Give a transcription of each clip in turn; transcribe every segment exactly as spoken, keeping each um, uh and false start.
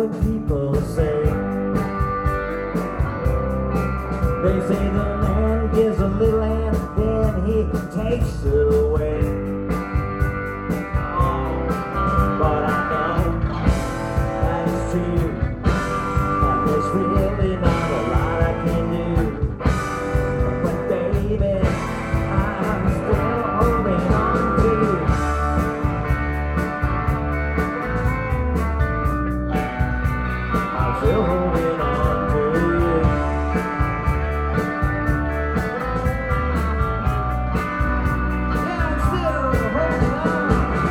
what people say. They say the man gives a little and then he takes it away. But I know, thanks to you, that there's really not a lot I can do. But baby, I'm still holding on to you. I'm still holding on to you. Yeah, I'm still holding on.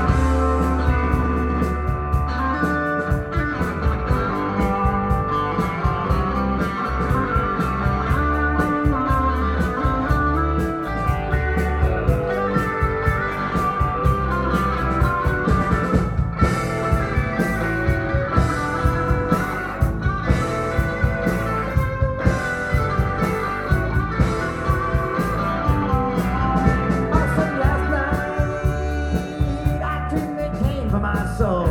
My soul,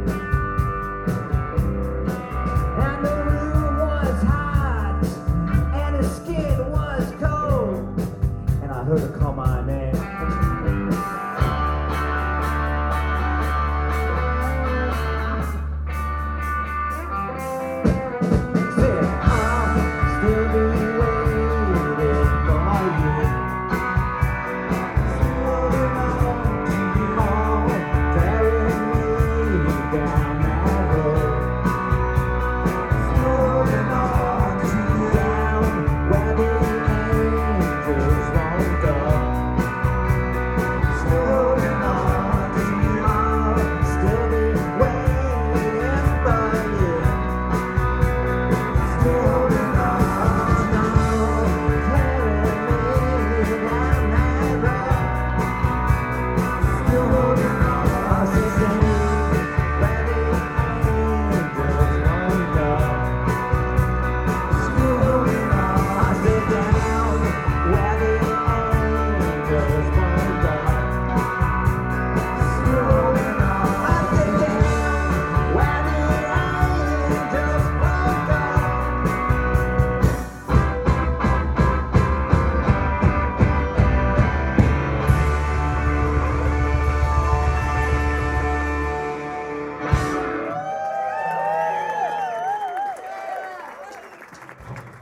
and the room was hot, and his skin was cold, and I heard her call my name. Said, I'll still be waiting for you. Holding on to you all, tearing me down now.